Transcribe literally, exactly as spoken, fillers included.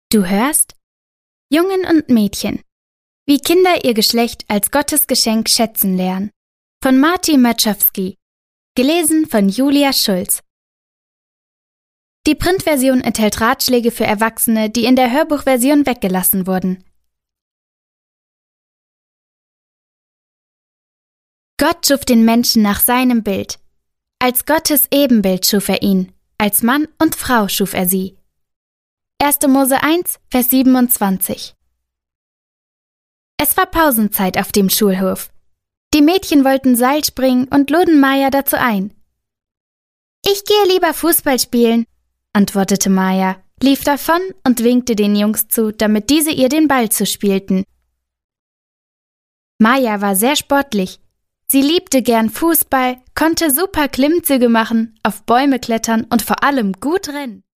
Du hörst Jungen und Mädchen, wie Kinder ihr Geschlecht als Gottes Geschenk schätzen lernen, von Martin Machowski, gelesen von Julia Schulz. Die Printversion enthält Ratschläge für Erwachsene, die in der Hörbuchversion weggelassen wurden. Gott schuf den Menschen nach seinem Bild. Als Gottes Ebenbild schuf er ihn, als Mann und Frau schuf er sie. erster Mose eins, Vers siebenundzwanzig. Es war Pausenzeit auf dem Schulhof. Die Mädchen wollten Seil springen und luden Maya dazu ein. »Ich gehe lieber Fußball spielen«, antwortete Maya, lief davon und winkte den Jungs zu, damit diese ihr den Ball zuspielten. Maya war sehr sportlich. Sie liebte gern Fußball, konnte super Klimmzüge machen, auf Bäume klettern und vor allem gut rennen.